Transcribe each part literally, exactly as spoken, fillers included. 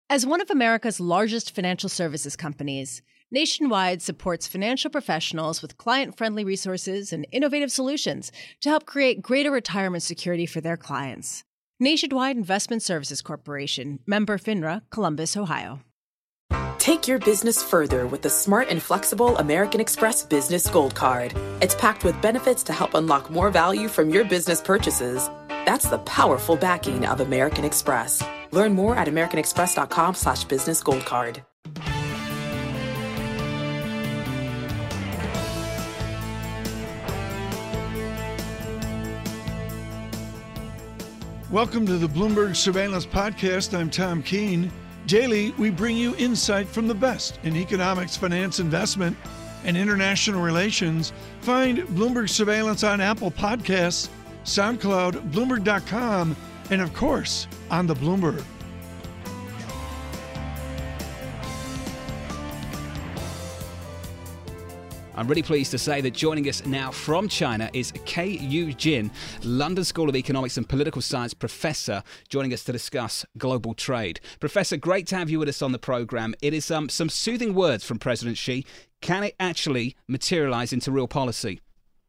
As one of America's largest financial services companies, Nationwide supports financial professionals with client-friendly resources and innovative solutions to help create greater retirement security for their clients. Nationwide Investment Services Corporation, member FINRA, Columbus, Ohio. Take your business further with the smart and flexible American Express Business Gold Card. It's packed with benefits to help unlock more value from your business purchases. That's the powerful backing of American Express. Learn more at americanexpress.com slash business gold card. Welcome to the Bloomberg Surveillance Podcast. I'm Tom Keene. Daily, we bring you insight from the best in economics, finance, investment, and international relations. Find Bloomberg Surveillance on Apple Podcasts, SoundCloud, Bloomberg dot com, and of course, on the Bloomberg. I'm really pleased to say that joining us now from China is Kei Yu Jin, London School of Economics and Political Science professor, joining us to discuss global trade. Professor, great to have you with us on the program. It is um, some soothing words from President Xi. Can it actually materialize into real policy?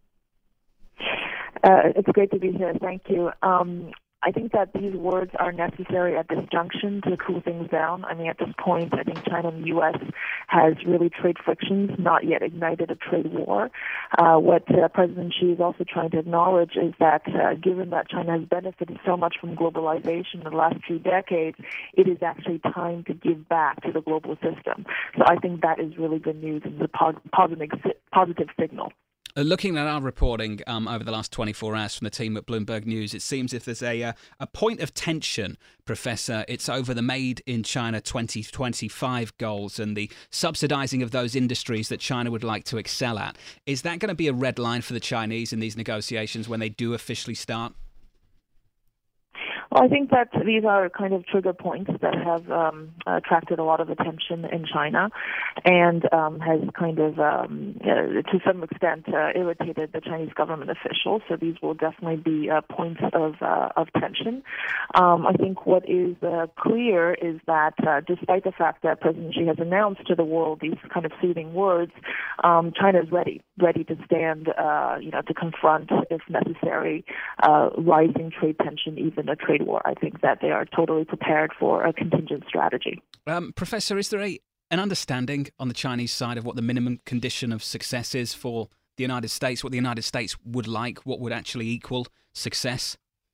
Uh, it's great to be here. Thank you. Um, I think that these words are necessary at this junction to cool things down. I mean, at this point, I think China and the U S has really trade frictions, not yet ignited a trade war. Uh, what uh, President Xi is also trying to acknowledge is that uh, given that China has benefited so much from globalization in the last few decades, it is actually time to give back to the global system. So I think that is really good news and a pos- positive, positive signal. Looking at our reporting um, over the last twenty-four hours from the team at Bloomberg News, it seems if there's a uh, a point of tension, Professor, it's over the Made in China twenty twenty-five goals and the subsidizing of those industries that China would like to excel at. Is that going to be a red line for the Chinese in these negotiations when they do officially start? Well, I think that these are kind of trigger points that have um, attracted a lot of attention in China and um, has kind of, um, uh, to some extent, uh, irritated the Chinese government officials. So these will definitely be uh, points of uh, of tension. Um, I think what is uh, clear is that uh, despite the fact that President Xi has announced to the world these kind of soothing words, um, China is ready, ready to stand, uh, you know, to confront, if necessary, uh, rising trade tension, even a trade war. I think that they are totally prepared for a contingent strategy. Um, Professor, is there a, an understanding on the Chinese side of what the minimum condition of success is for the United States, what the United States would like, what would actually equal success?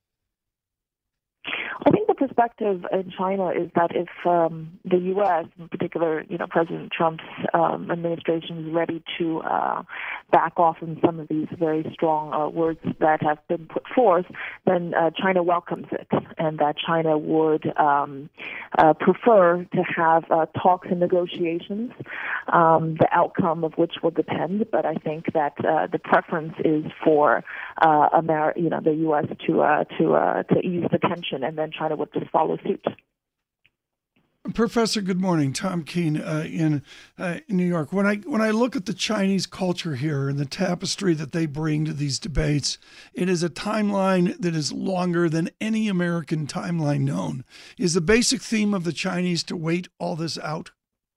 I think the perspective in China is that if um, the U S, in particular, you know, President Trump's um, administration is ready to uh, back off on some of these very strong uh, words that have been put forth, then uh, China welcomes it, and that China would um, uh, prefer to have uh, talks and negotiations, um, the outcome of which will depend. But I think that uh, the preference is for uh, Amer- you know, the U S to uh, to uh, to ease the tension, and then China would just follow suit. Professor, good morning. Tom Keene uh, in, uh, in New York. When I when I look at the Chinese culture here and the tapestry that they bring to these debates, it is a timeline that is longer than any American timeline known. Is the basic theme of the Chinese to wait all this out?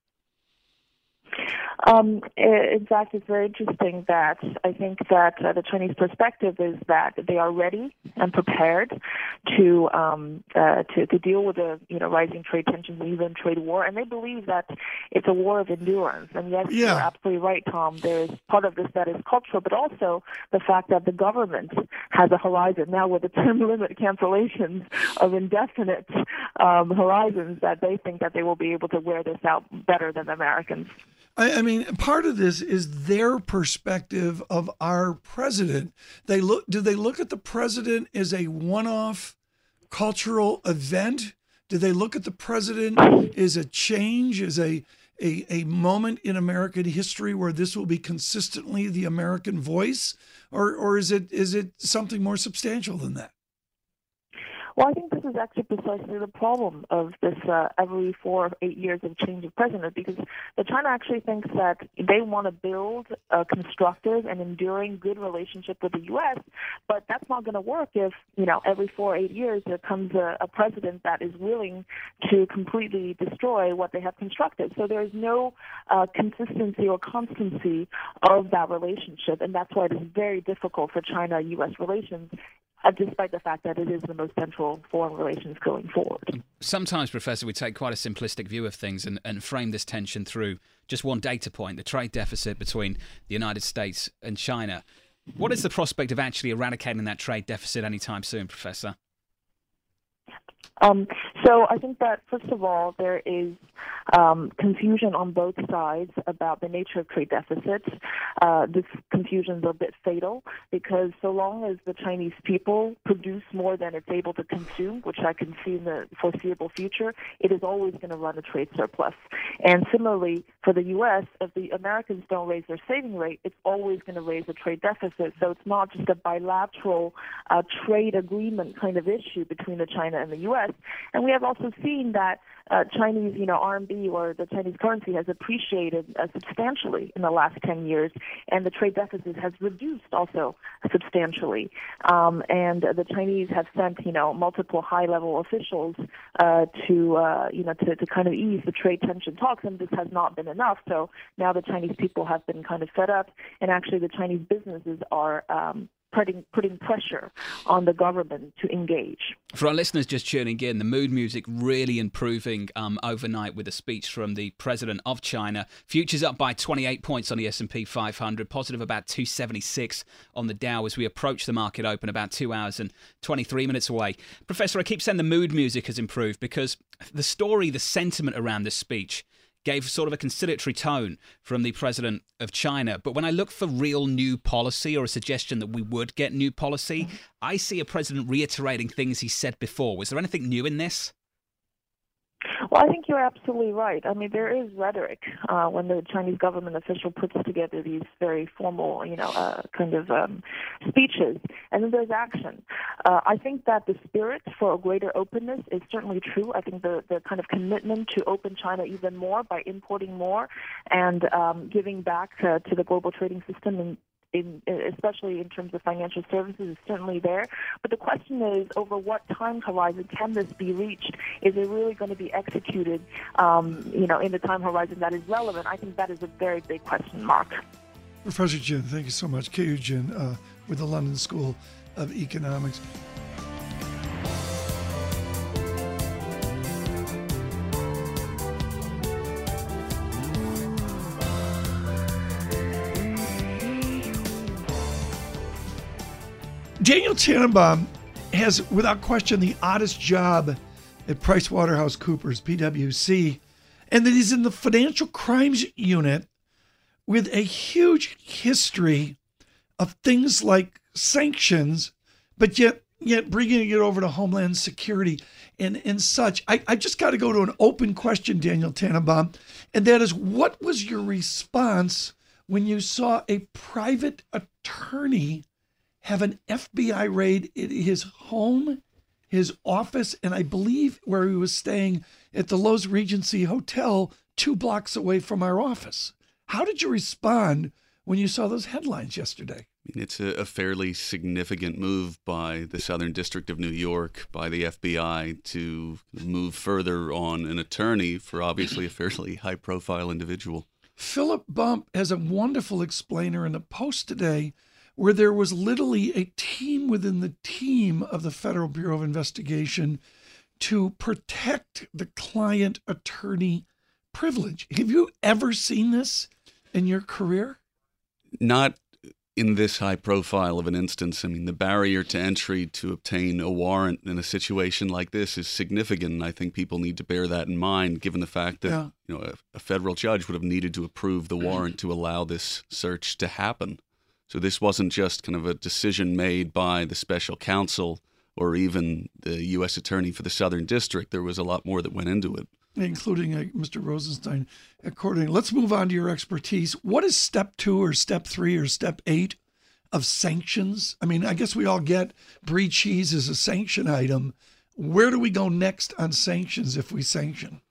Um, in fact, it's very interesting that I think that uh, the Chinese perspective is that they are ready and prepared to um, uh, to, to deal with the you know rising trade tensions and even trade war, and they believe that it's a war of endurance. And yes, yeah. You're absolutely right, Tom. There's part of this that is cultural, but also the fact that the government has a horizon now with the term limit cancellations of indefinite um, horizons that they think that they will be able to wear this out better than the Americans. I mean, part of this is their perspective of our president. They look. Do they look at the president as a one-off cultural event? Do they look at the president as a change, as a, a, a moment in American history where this will be consistently the American voice? Or, or is it is it something more substantial than that? Well, I think this is actually precisely the problem of this uh, every four or eight years of change of president, because the China actually thinks that they want to build a constructive and enduring good relationship with the U S, but that's not going to work if, you know, every four or eight years there comes a, a president that is willing to completely destroy what they have constructed. So there is no uh, consistency or constancy of that relationship, and that's why it is very difficult for China-U S relations, Uh, despite the fact that it is the most central foreign relations going forward. Sometimes, Professor, we take quite a simplistic view of things and, and frame this tension through just one data point, the trade deficit between the United States and China. What is the prospect of actually eradicating that trade deficit anytime soon, Professor? Um, so I think that, first of all, there is um, confusion on both sides about the nature of trade deficits. Uh, this confusion is a bit fatal because so long as the Chinese people produce more than it's able to consume, which I can see in the foreseeable future, it is always going to run a trade surplus. And similarly, for the U S, if the Americans don't raise their saving rate, it's always going to raise a trade deficit. So it's not just a bilateral uh, trade agreement kind of issue between the China and the U S. And we have also seen that uh, Chinese, you know, R M B or the Chinese currency has appreciated uh, substantially in the last ten years, and the trade deficit has reduced also substantially. Um, and the Chinese have sent, you know, multiple high-level officials uh, to, uh, you know, to, to kind of ease the trade tension talks, and this has not been enough. So now the Chinese people have been kind of fed up, and actually the Chinese businesses are um, Putting, putting pressure on the government to engage. For our listeners just tuning in, the mood music really improving um, overnight with a speech from the president of China. Futures up by twenty-eight points on the S and P five hundred, positive about two seventy-six on the Dow as we approach the market open about two hours and twenty-three minutes away. Professor, I keep saying the mood music has improved because the story, the sentiment around this speech gave sort of a conciliatory tone from the president of China. But when I look for real new policy or a suggestion that we would get new policy, mm-hmm. I see a president reiterating things he said before. Was there anything new in this? Well, I think you're absolutely right. I mean, there is rhetoric uh, when the Chinese government official puts together these very formal, you know, uh, kind of um, speeches, and then there's action. Uh, I think that the spirit for a greater openness is certainly true. I think the, the kind of commitment to open China even more by importing more and um, giving back uh, to the global trading system and In, especially in terms of financial services, is certainly there. But the question is, over what time horizon can this be reached? Is it really going to be executed, um, you know, in the time horizon that is relevant? I think that is a very big question mark. Professor Jin, thank you so much. Keiyu Jin uh, with the London School of Economics. Daniel Tannenbaum has, without question, the oddest job at PricewaterhouseCoopers, P W C, and that he's in the financial crimes unit with a huge history of things like sanctions, but yet yet bringing it over to Homeland Security and, and such. I, I just got to go to an open question, Daniel Tannenbaum, and that is, what was your response when you saw a private attorney have an F B I raid at his home, his office, and I believe where he was staying at the Loews Regency Hotel two blocks away from our office? How did you respond when you saw those headlines yesterday? It's a, a fairly significant move by the Southern District of New York, by the F B I, to move further on an attorney for obviously a fairly high-profile individual. Philip Bump has a wonderful explainer in the Post today where there was literally a team within the team of the Federal Bureau of Investigation to protect the client attorney privilege. Have you ever seen this in your career? Not in this high profile of an instance. I mean, the barrier to entry to obtain a warrant in a situation like this is significant, and I think people need to bear that in mind, given the fact that yeah. you know a, a federal judge would have needed to approve the warrant to allow this search to happen. So this wasn't just kind of a decision made by the special counsel or even the U S attorney for the Southern District. There was a lot more that went into it. Including uh, Mister Rosenstein. According, let's move on to your expertise. What is step two or step three or step eight of sanctions? I mean, I guess we all get brie cheese as a sanction item, where do we go next on sanctions if we sanction?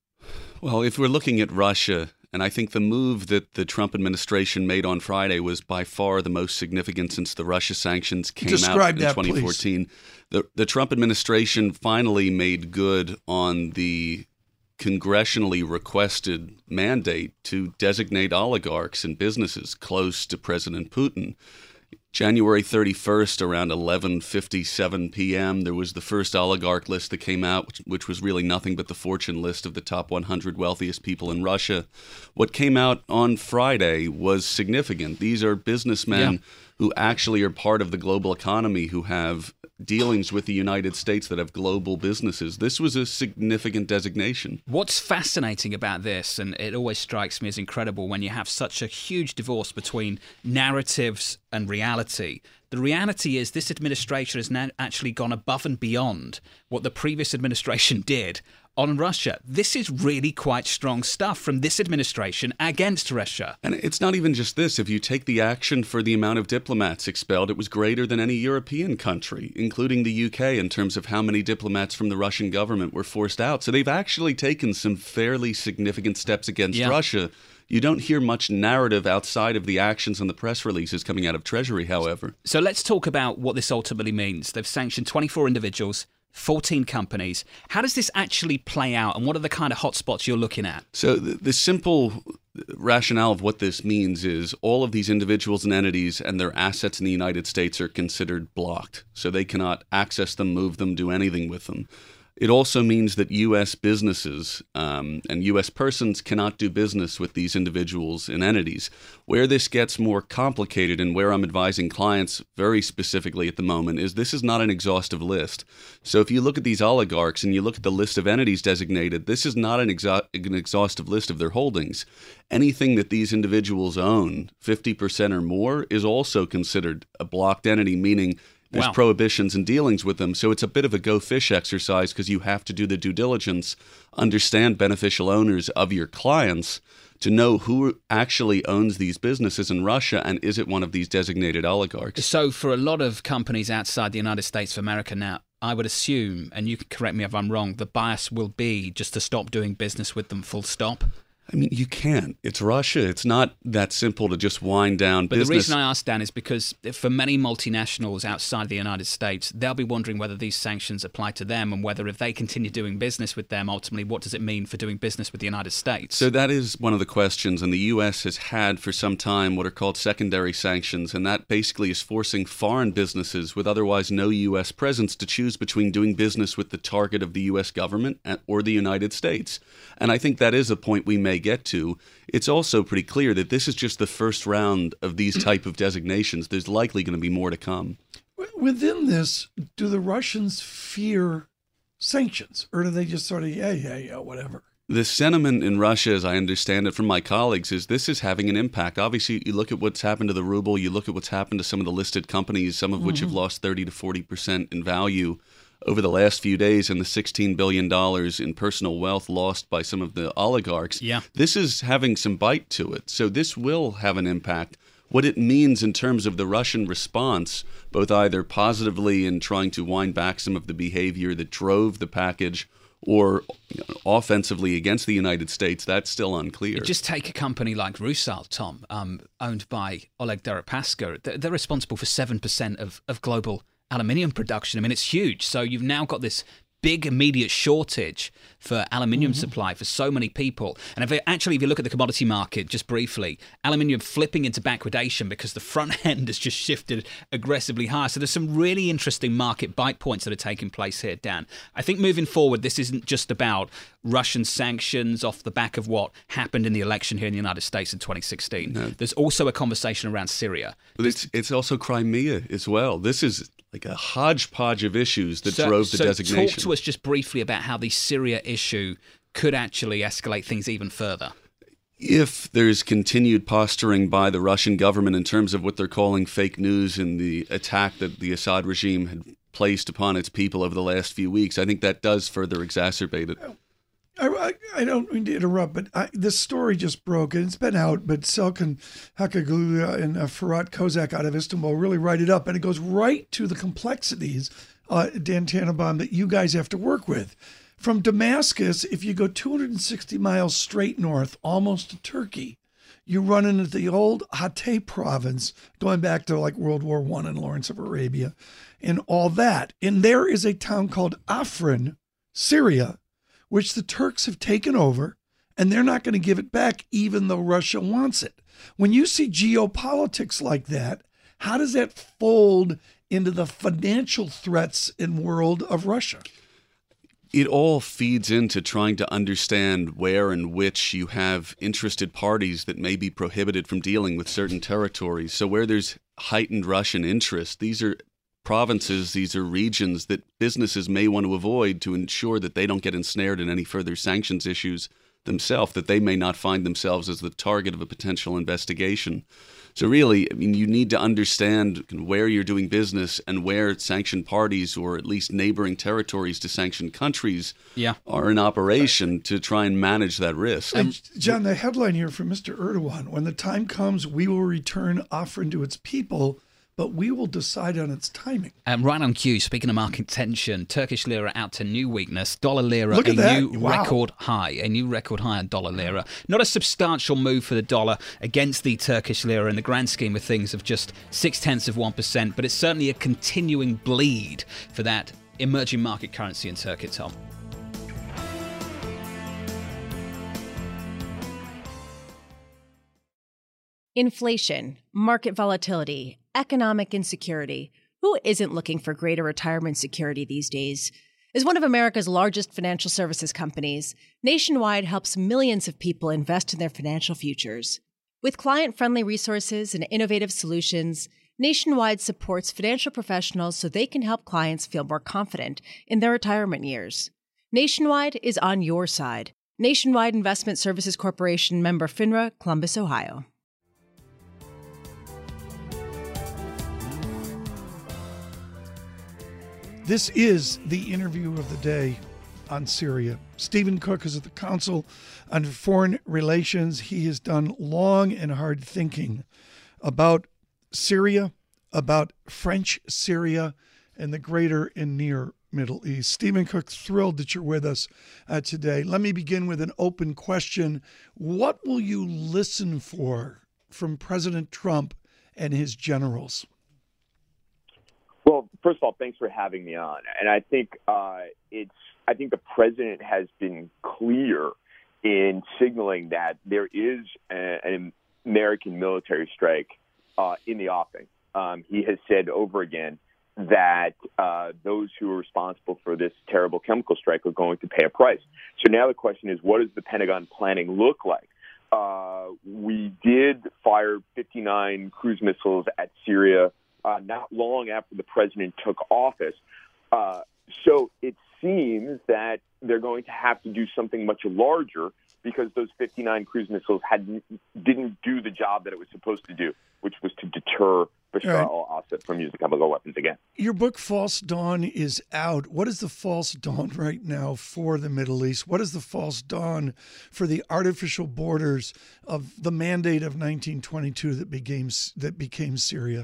Well, if we're looking at Russia, and I think the move that the Trump administration made on Friday was by far the most significant since the Russia sanctions came Describe out in that, twenty fourteen. Please. The, the Trump administration finally made good on the congressionally requested mandate to designate oligarchs and businesses close to President Putin. January thirty-first, around eleven fifty-seven p.m., there was the first oligarch list that came out, which, which was really nothing but the fortune list of the top one hundred wealthiest people in Russia. What came out on Friday was significant. These are businessmen yeah. who actually are part of the global economy, who have dealings with the United States, that have global businesses. This was a significant designation. What's fascinating about this, and it always strikes me as incredible when you have such a huge divorce between narratives and reality. The reality is this administration has now actually gone above and beyond what the previous administration did on Russia. This is really quite strong stuff from this administration against Russia. And it's not even just this. If you take the action for the amount of diplomats expelled, it was greater than any European country, including the U K, in terms of how many diplomats from the Russian government were forced out. So they've actually taken some fairly significant steps against yeah. Russia. You don't hear much narrative outside of the actions and the press releases coming out of Treasury, however. So let's talk about what this ultimately means. They've sanctioned twenty-four individuals, fourteen companies. How does this actually play out, and what are the kind of hotspots you're looking at? So the, the simple rationale of what this means is all of these individuals and entities and their assets in the United States are considered blocked. So they cannot access them, move them, do anything with them. It also means that U S businesses um, and U S persons cannot do business with these individuals and entities. Where this gets more complicated, and where I'm advising clients very specifically at the moment, is this is not an exhaustive list. So if you look at these oligarchs and you look at the list of entities designated, this is not an, exo- an exhaustive list of their holdings. Anything that these individuals own, fifty percent or more, is also considered a blocked entity, meaning there's wow. prohibitions and dealings with them. So it's a bit of a go fish exercise, because you have to do the due diligence, understand beneficial owners of your clients, to know who actually owns these businesses in Russia, and is it one of these designated oligarchs. So for a lot of companies outside the United States of America now, I would assume, and you can correct me if I'm wrong, the bias will be just to stop doing business with them, full stop. I mean, you can't. It's Russia. It's not that simple to just wind down but business. But the reason I ask, Dan, is because for many multinationals outside the United States, they'll be wondering whether these sanctions apply to them, and whether if they continue doing business with them, ultimately, what does it mean for doing business with the United States? So that is one of the questions, and the U S has had for some time what are called secondary sanctions, and that basically is forcing foreign businesses with otherwise no U S presence to choose between doing business with the target of the U S government or the United States. And I think that is a point we may get to. It's also pretty clear that this is just the first round of these type of designations. There's likely going to be more to come. Within this, do the Russians fear sanctions, or do they just sort of, yeah, yeah, yeah, whatever? The sentiment in Russia, as I understand it from my colleagues, is this is having an impact. Obviously, you look at what's happened to the ruble, you look at what's happened to some of the listed companies, some of which mm-hmm. have lost thirty to forty percent in value over the last few days, and the sixteen billion dollars in personal wealth lost by some of the oligarchs. Yeah. This is having some bite to it. So this will have an impact. What it means in terms of the Russian response, both either positively in trying to wind back some of the behavior that drove the package, or you know, offensively against the United States, that's still unclear. Just take a company like Rusal, Tom, um, owned by Oleg Deripaska. They're, they're responsible for seven percent of, of global aluminium production. I mean, it's huge. So you've now got this big immediate shortage for aluminium mm-hmm. supply for so many people. And if it, actually, if you look at the commodity market, just briefly, aluminium flipping into backwardation because the front end has just shifted aggressively higher. So there's some really interesting market bite points that are taking place here, Dan. I think moving forward, this isn't just about Russian sanctions off the back of what happened in the election here in the United States in twenty sixteen. No. There's also a conversation around Syria. But it's, it's also Crimea as well. This is like a hodgepodge of issues that so, drove the so designation. Talk to us just briefly about how the Syria issue could actually escalate things even further. If there's continued posturing by the Russian government in terms of what they're calling fake news and the attack that the Assad regime had placed upon its people over the last few weeks, I think that does further exacerbate it. I, I, I don't mean to interrupt, but I, this story just broke, and it's been out, but Selkan Hakaglu and uh, Ferhat Kozak out of Istanbul really write it up, and it goes right to the complexities uh, Dan Tannenbaum, that you guys have to work with. From Damascus, if you go two hundred sixty miles straight north, almost to Turkey, you run into the old Hatay province, going back to like World War One and Lawrence of Arabia and all that. And there is a town called Afrin, Syria, which the Turks have taken over, and they're not going to give it back even though Russia wants it. When you see geopolitics like that, how does that fold into the financial threats and world of Russia? It all feeds into trying to understand where and which you have interested parties that may be prohibited from dealing with certain territories. So where there's heightened Russian interest, these are provinces, these are regions that businesses may want to avoid to ensure that they don't get ensnared in any further sanctions issues themselves, that they may not find themselves as the target of a potential investigation. So really, I mean, you need to understand where you're doing business and where sanctioned parties, or at least neighboring territories to sanctioned countries, yeah. are in operation to try and manage that risk. And John, the headline here from Mister Erdogan: when the time comes, we will return Afrin to its people, but we will decide on its timing. Um, right on cue, speaking of market tension, Turkish lira out to new weakness. Dollar lira, Look a at that. new Wow. record high. A new record high on dollar lira. Not a substantial move for the dollar against the Turkish lira in the grand scheme of things of just six-tenths of one percent, but it's certainly a continuing bleed for that emerging market currency in Turkey, Tom. Inflation, market volatility, economic insecurity. Who isn't looking for greater retirement security these days? As one of America's largest financial services companies, Nationwide helps millions of people invest in their financial futures. With client-friendly resources and innovative solutions, Nationwide supports financial professionals so they can help clients feel more confident in their retirement years. Nationwide is on your side. Nationwide Investment Services Corporation, member FINRA, Columbus, Ohio. This is the interview of the day on Syria. Stephen Cook is at the Council on Foreign Relations. He has done long and hard thinking about Syria, about French Syria, and the greater and near Middle East. Stephen Cook, thrilled that you're with us uh, today. Let me begin with an open question. What will you listen for from President Trump and his generals? Well, first of all, thanks for having me on. And I think uh, it's I think the president has been clear in signaling that there is a, an American military strike uh, in the offing. Um, he has said over again that uh, those who are responsible for this terrible chemical strike are going to pay a price. So now the question is, what does the Pentagon planning look like? Uh, we did fire fifty-nine cruise missiles at Syria Uh, not long after the president took office. Uh, so it seems that they're going to have to do something much larger because those fifty-nine cruise missiles had, didn't do the job that it was supposed to do, which was to deter Bashar Right. al-Assad from using chemical weapons again. Your book, False Dawn, is out. What is the false dawn right now for the Middle East? What is the false dawn for the artificial borders of the mandate of nineteen twenty-two that became, that became Syria?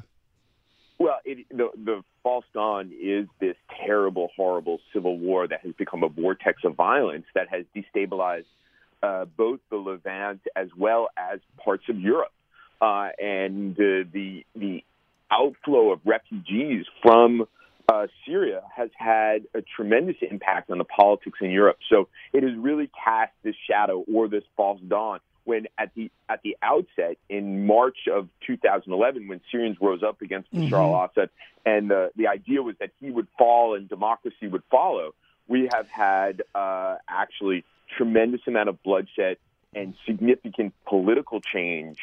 Well, it, the, the false dawn is this terrible, horrible civil war that has become a vortex of violence that has destabilized uh, both the Levant as well as parts of Europe. Uh, and uh, the the outflow of refugees from uh, Syria has had a tremendous impact on the politics in Europe. So it has really cast this shadow or this false dawn when at the at the outset in March of two thousand eleven, when Syrians rose up against Bashar Mm-hmm. al-Assad, and the, the idea was that he would fall and democracy would follow, we have had uh, actually tremendous amount of bloodshed and significant political change,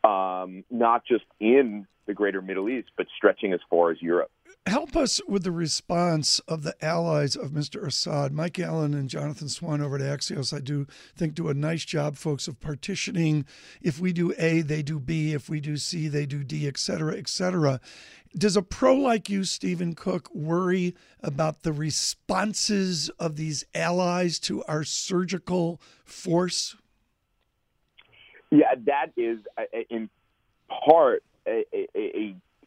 um, not just in the greater Middle East, but stretching as far as Europe. Help us with the response of the allies of Mister Assad. Mike Allen and Jonathan Swan over at Axios, I do think, do a nice job, folks, of partitioning. If we do A, they do B. If we do C, they do D, et cetera, et cetera. Does a pro like you, Stephen Cook, worry about the responses of these allies to our surgical force? Yeah, that is uh, in part a, a, a,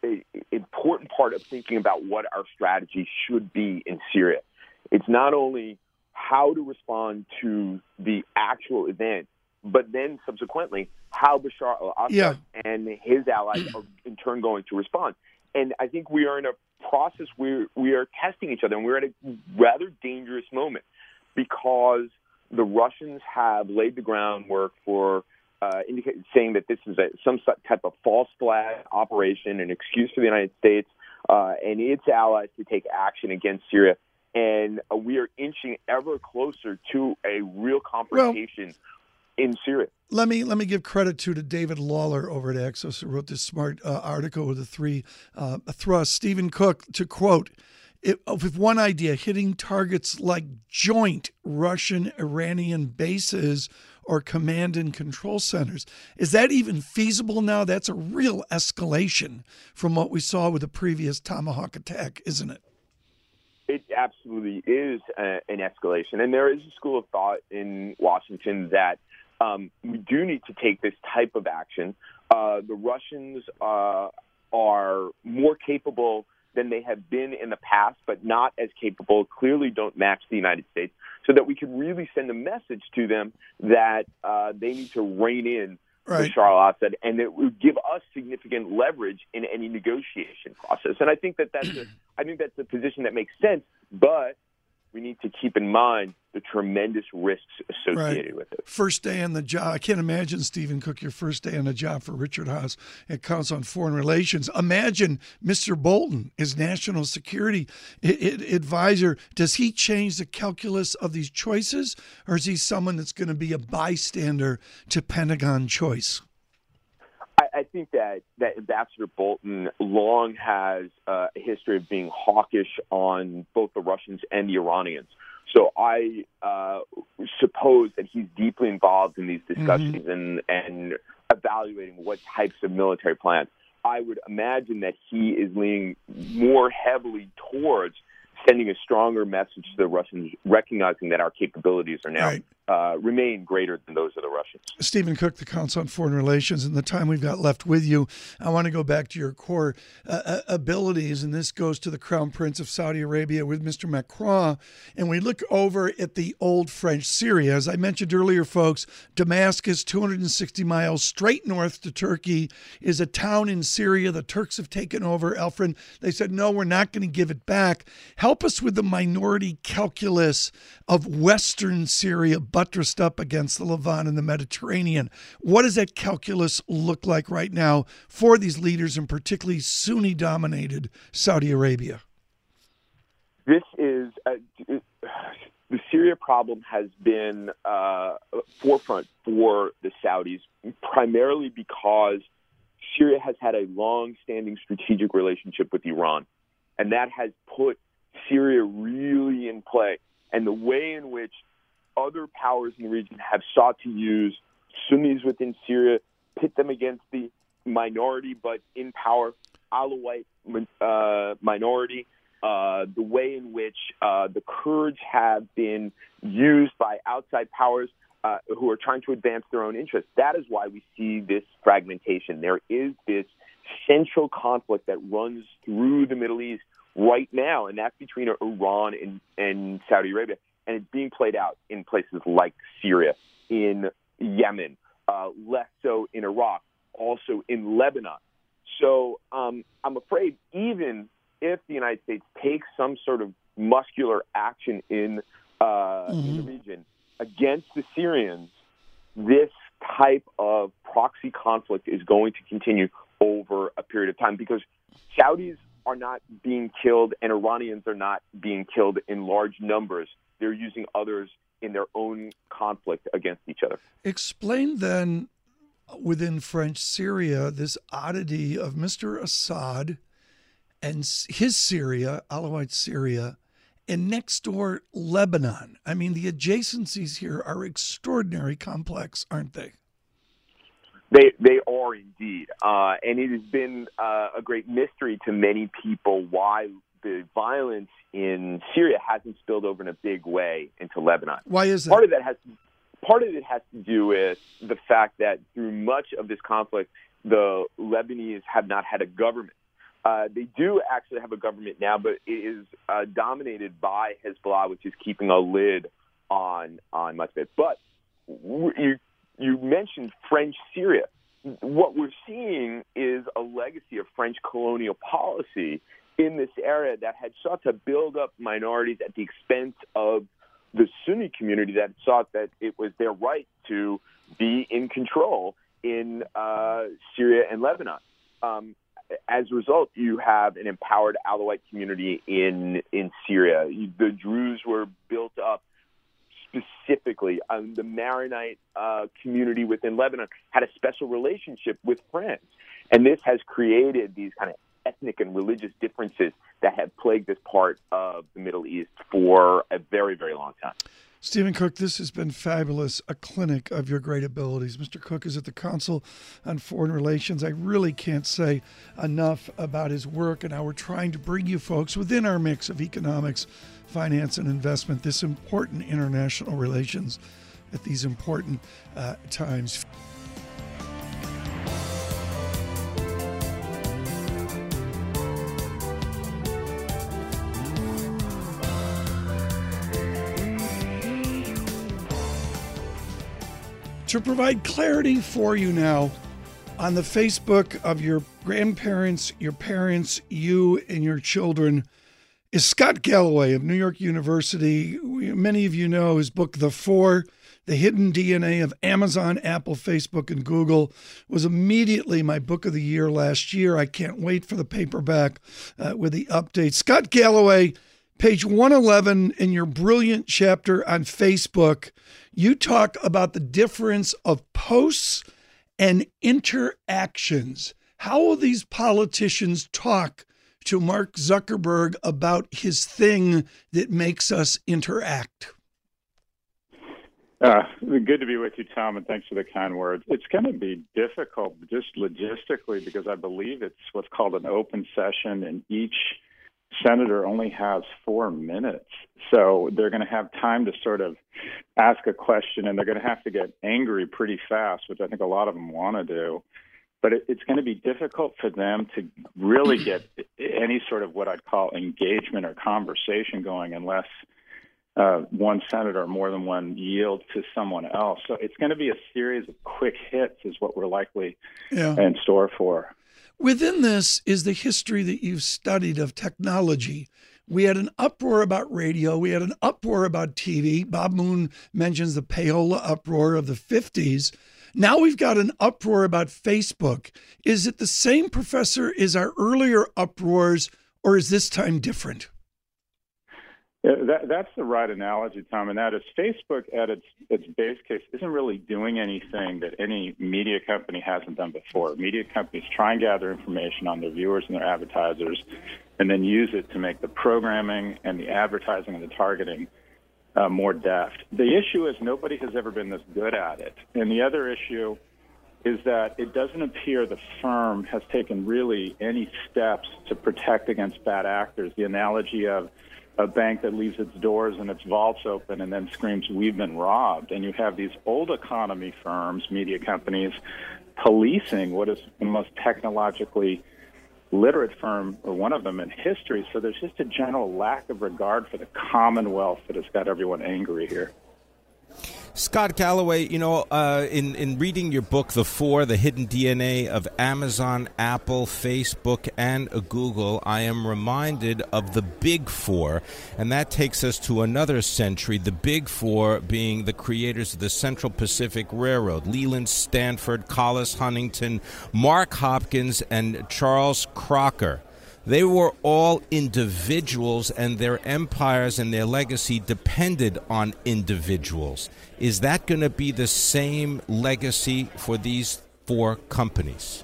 an important part of thinking about what our strategy should be in Syria. It's not only how to respond to the actual event, but then subsequently how Bashar al-Assad yeah. and his allies are in turn going to respond. And I think we are in a process where we are testing each other, and we're at a rather dangerous moment because the Russians have laid the groundwork for uh, indicate, saying that this is a, some type of false flag operation, an excuse for the United States uh, and its allies to take action against Syria. And uh, we are inching ever closer to a real confrontation well, in Syria. Let me let me give credit to, to David Lawler over at Axios, who wrote this smart uh, article with the three uh, thrusts. Stephen Cook, to quote, it, with one idea, hitting targets like joint Russian-Iranian bases or command and control centers. Is that even feasible now? That's a real escalation from what we saw with the previous Tomahawk attack, isn't it? It absolutely is a, an escalation. And there is a school of thought in Washington that um, we do need to take this type of action. Uh, the Russians uh, are more capable than they have been in the past, but not as capable, clearly don't match the United States, so that we could really send a message to them that uh, they need to rein in right. Bashar al-Assad, and it would give us significant leverage in any negotiation process. And I think that that's a, I think that's a position that makes sense, but we need to keep in mind the tremendous risks associated right. with it. First day on the job. I can't imagine, Stephen Cook, your first day on the job for Richard Haass at Council on Foreign Relations. Imagine Mister Bolton is national security advisor. Does he change the calculus of these choices, or is he someone that's going to be a bystander to Pentagon choice? I think that, that Ambassador Bolton long has uh, a history of being hawkish on both the Russians and the Iranians. So I uh, suppose that he's deeply involved in these discussions mm-hmm. and, and evaluating what types of military plans. I would imagine that he is leaning more heavily towards sending a stronger message to the Russians, recognizing that our capabilities are now right. uh, remain greater than those of the Russians. Stephen Cook, the Council on Foreign Relations, and the time we've got left with you, I want to go back to your core uh, abilities, and this goes to the Crown Prince of Saudi Arabia with Mister Macron. And we look over at the old French Syria. As I mentioned earlier, folks, Damascus, two hundred sixty miles straight north to Turkey, is a town in Syria. The Turks have taken over. Elfrin, they said, no, we're not going to give it back. Help us with the minority calculus of Western Syria buttressed up against the Levant and the Mediterranean. What does that calculus look like right now for these leaders, and particularly Sunni-dominated Saudi Arabia? This is uh, the Syria problem has been uh, forefront for the Saudis, primarily because Syria has had a long-standing strategic relationship with Iran, and that has put Syria really in play. And the way in which other powers in the region have sought to use Sunnis within Syria, pit them against the minority but in power Alawite uh, minority, uh, the way in which uh, the Kurds have been used by outside powers uh, who are trying to advance their own interests. That is why we see this fragmentation. There is this central conflict that runs through the Middle East right now, and that's between Iran and, and Saudi Arabia. And it's being played out in places like Syria, in Yemen, uh, less so in Iraq, also in Lebanon. So um, I'm afraid even if the United States takes some sort of muscular action in, uh, mm-hmm. in the region against the Syrians, this type of proxy conflict is going to continue over a period of time, because Saudis are not being killed and Iranians are not being killed in large numbers. They're using others in their own conflict against each other. Explain then, within French Syria, this oddity of Mister Assad and his Syria, Alawite Syria, and next door Lebanon. I mean, the adjacencies here are extraordinarily complex, aren't they? They they are indeed, uh, and it has been uh, a great mystery to many people why the violence in Syria hasn't spilled over in a big way into Lebanon. Why is that? Part of that has part of it has to do with the fact that through much of this conflict, the Lebanese have not had a government. Uh, they do actually have a government now, but it is uh, dominated by Hezbollah, which is keeping a lid on on much of it. But you you mentioned French Syria. What we're seeing is a legacy of French colonial policy in this area that had sought to build up minorities at the expense of the Sunni community that sought that it was their right to be in control in uh, Syria and Lebanon. Um, As a result, you have an empowered Alawite community in in Syria. The Druze were built up specifically. Um, the Maronite uh, community within Lebanon had a special relationship with France. And this has created these kind of ethnic and religious differences that have plagued this part of the Middle East for a very, very long time. Stephen Cook, this has been fabulous, a clinic of your great abilities. Mister Cook is at the Council on Foreign Relations. I really can't say enough about his work and how we're trying to bring you folks within our mix of economics, finance, and investment, this important international relations at these important uh, times. To provide clarity for you now on the Facebook of your grandparents, your parents, you, and your children is Scott Galloway of New York University. Many of you know his book, The Four, The Hidden D N A of Amazon, Apple, Facebook, and Google, was immediately my book of the year last year. I can't wait for the paperback uh, with the updates. Scott Galloway, page one eleven in your brilliant chapter on Facebook, you talk about the difference of posts and interactions. How will these politicians talk to Mark Zuckerberg about his thing that makes us interact? Uh, good to be with you, Tom, and thanks for the kind words. It's going to be difficult just logistically because I believe it's what's called an open session, and each senator only has four minutes. So they're going to have time to sort of ask a question, and they're going to have to get angry pretty fast, which I think a lot of them want to do. But it, it's going to be difficult for them to really get any sort of what I'd call engagement or conversation going unless uh, one senator or more than one yield to someone else. So it's going to be a series of quick hits is what we're likely yeah. in store for. Within this is the history that you've studied of technology. We had an uproar about radio. We had an uproar about T V. Bob Moon mentions the payola uproar of the fifties. Now we've got an uproar about Facebook. Is it the same, Professor, as our earlier uproars, or is this time different? Yeah, that, that's the right analogy, Tom, and that is Facebook at its its base case isn't really doing anything that any media company hasn't done before. Media companies try and gather information on their viewers and their advertisers and then use it to make the programming and the advertising and the targeting uh, more deft. The issue is nobody has ever been this good at it. And the other issue is that it doesn't appear the firm has taken really any steps to protect against bad actors. The analogy of a bank that leaves its doors and its vaults open and then screams, "We've been robbed." And you have these old economy firms, media companies, policing what is the most technologically literate firm, or one of them, in history. So there's just a general lack of regard for the Commonwealth that has got everyone angry here. Scott Galloway, you know, uh, in, in reading your book, The Four, The Hidden D N A of Amazon, Apple, Facebook, and Google, I am reminded of the Big Four, and that takes us to another century, the Big Four being the creators of the Central Pacific Railroad, Leland Stanford, Collis Huntington, Mark Hopkins, and Charles Crocker. They were all individuals, and their empires and their legacy depended on individuals. Is that going to be the same legacy for these four companies?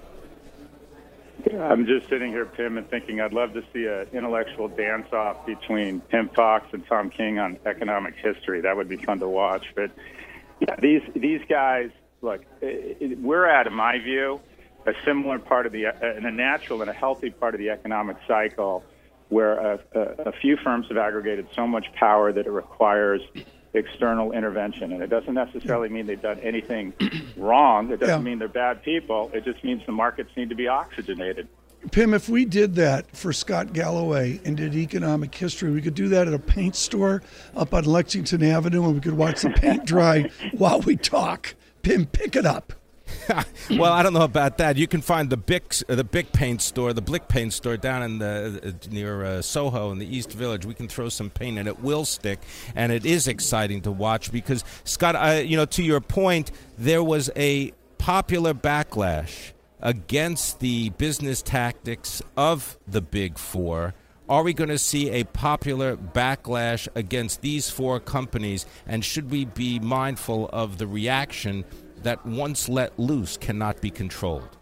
I'm just sitting here, Pim, and thinking I'd love to see an intellectual dance-off between Tim Fox and Tom King on economic history. That would be fun to watch. But yeah, these these guys, look, we're at, in my view, a similar part of the, in a natural and a healthy part of the economic cycle where a, a, a few firms have aggregated so much power that it requires external intervention. And it doesn't necessarily mean they've done anything wrong. It doesn't yeah. mean they're bad people. It just means the markets need to be oxygenated. Pim, if we did that for Scott Galloway and did economic history, we could do that at a paint store up on Lexington Avenue, and we could watch the paint dry while we talk. Pim, pick it up. Well, I don't know about that. You can find the Bic, uh, the Bic paint store, the Blick paint store down in the uh, near uh, Soho in the East Village. We can throw some paint, and it will stick. And it is exciting to watch because, Scott, uh, you know, to your point, there was a popular backlash against the business tactics of the Big Four. Are we going to see a popular backlash against these four companies? And should we be mindful of the reaction that once let loose cannot be controlled?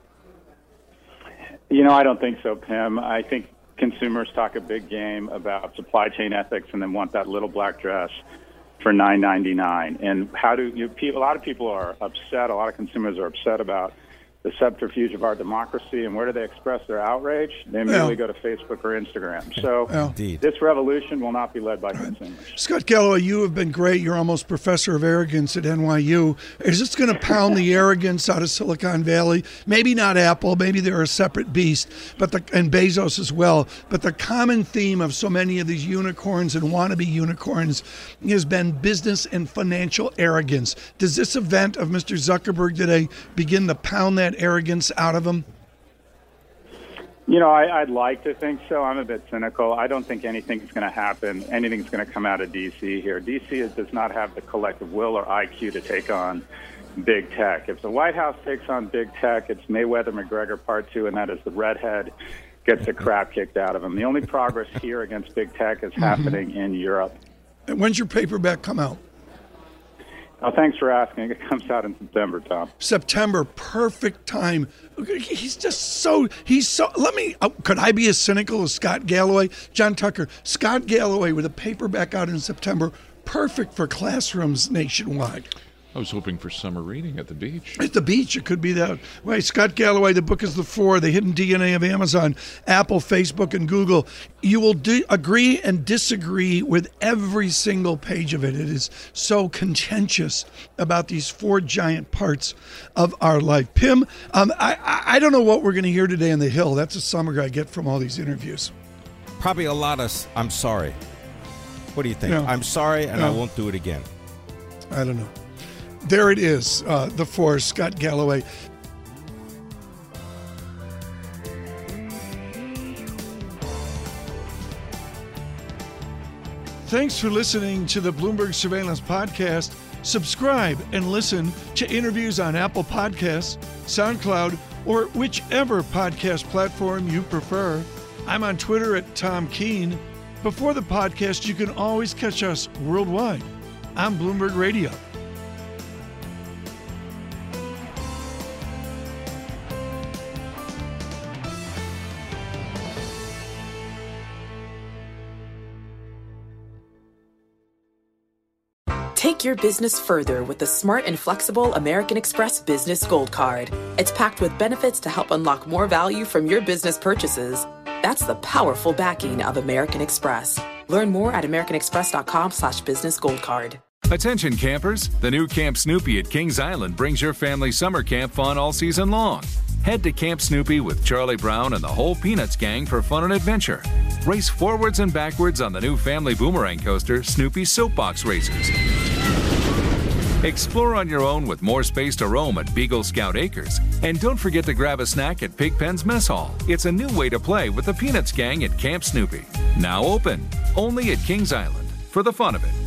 You know, I don't think so, Pim. I think consumers talk a big game about supply chain ethics and then want that little black dress for nine ninety-nine. And how do you? A lot of people are upset. A lot of consumers are upset about the subterfuge of our democracy. And where do they express their outrage? They immediately yeah. go to Facebook or Instagram. So yeah. this revolution will not be led by consumers. Scott Galloway, you have been great. You're almost professor of arrogance at N Y U. Is this going to pound the arrogance out of Silicon Valley? Maybe not Apple. Maybe they're a separate beast, but the, and Bezos as well. But the common theme of so many of these unicorns and wannabe unicorns has been business and financial arrogance. Does this event of Mister Zuckerberg today begin to pound that arrogance out of them? You know, I, I'd like to think so. I'm a bit cynical. I don't think anything's going to happen. Anything's going to come out of D C here. D C is, does not have the collective will or I Q to take on big tech. If the White House takes on big tech, it's Mayweather-McGregor part two, and that is the redhead gets the crap kicked out of him. The only progress here against big tech is mm-hmm. happening in Europe. And when's your paperback come out? Oh, thanks for asking. It comes out in September, Tom. September, perfect time. He's just so, he's so, let me, uh, could I be as cynical as Scott Galloway? John Tucker, Scott Galloway with a paperback out in September, perfect for classrooms nationwide. I was hoping for summer reading at the beach. At the beach, it could be that way. Scott Galloway, the book is The Four, The Hidden D N A of Amazon, Apple, Facebook, and Google. You will do, agree and disagree with every single page of it. It is so contentious about these four giant parts of our life. Pim, um, I, I don't know what we're going to hear today on the Hill. That's a summary I get from all these interviews. Probably a lot of, I'm sorry. What do you think? Yeah. I'm sorry, and yeah. I won't do it again. I don't know. There it is, uh, The Four, Scott Galloway. Thanks for listening to the Bloomberg Surveillance Podcast. Subscribe and listen to interviews on Apple Podcasts, SoundCloud, or whichever podcast platform you prefer. I'm on Twitter at Tom Keene. Before the podcast, you can always catch us worldwide on Bloomberg Radio. Take your business further with the smart and flexible American Express Business Gold Card. It's packed with benefits to help unlock more value from your business purchases. That's the powerful backing of American Express. Learn more at americanexpress.com slash business gold card. Attention campers, the new Camp Snoopy at Kings Island brings your family summer camp fun all season long. Head to Camp Snoopy with Charlie Brown and the whole Peanuts gang for fun and adventure. Race forwards and backwards on the new family boomerang coaster, Snoopy Soapbox Racers. Explore on your own with more space to roam at Beagle Scout Acres. And don't forget to grab a snack at Pigpen's Mess Hall. It's a new way to play with the Peanuts gang at Camp Snoopy. Now open, only at Kings Island, for the fun of it.